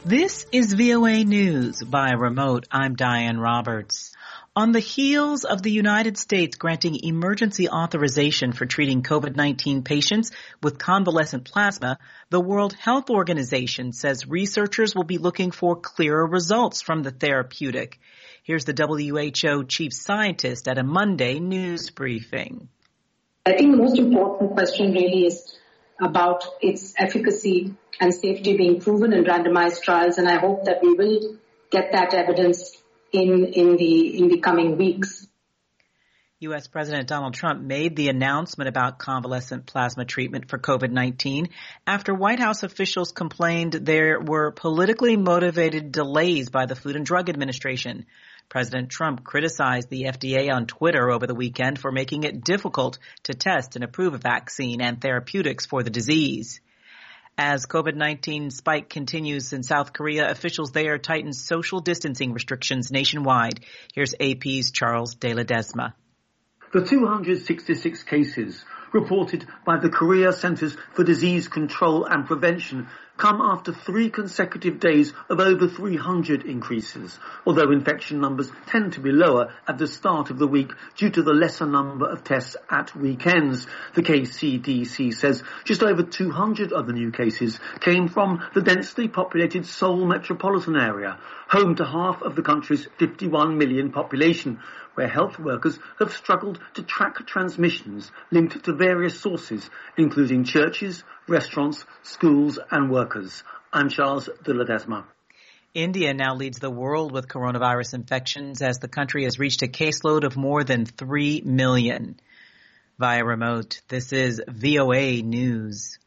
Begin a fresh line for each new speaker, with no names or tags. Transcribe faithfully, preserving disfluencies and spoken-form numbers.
This is V O A News by remote. I'm Diane Roberts. On the heels of the United States granting emergency authorization for treating COVID nineteen patients with convalescent plasma, the World Health Organization says researchers will be looking for clearer results from the therapeutic. Here's the W H O chief scientist at a Monday news briefing.
I think the most important question really is about its efficacy and safety being proven in randomized trials, and I hope that we will get that evidence in, in the in the coming weeks.
U S. President Donald Trump made the announcement about convalescent plasma treatment for COVID nineteen after White House officials complained there were politically motivated delays by the Food and Drug Administration. President Trump criticized the F D A on Twitter over the weekend for making it difficult to test and approve a vaccine and therapeutics for the disease. As COVID nineteen spike continues in South Korea, officials there tighten social distancing restrictions nationwide. Here's A P's Charles De Ledesma.
The two hundred sixty-six cases reported by the Korea Centers for Disease Control and Prevention come after three consecutive days of over three hundred increases, although infection numbers tend to be lower at the start of the week due to the lesser number of tests at weekends. The K C D C says just over two hundred of the new cases came from the densely populated Seoul metropolitan area, home to half of the country's fifty-one million population, where health workers have struggled to track transmissions linked to various sources, including churches, restaurants, schools and workers. I'm Charles De Ledesma.
India now leads the world with coronavirus infections as the country has reached a caseload of more than three million. Via remote, this is V O A News.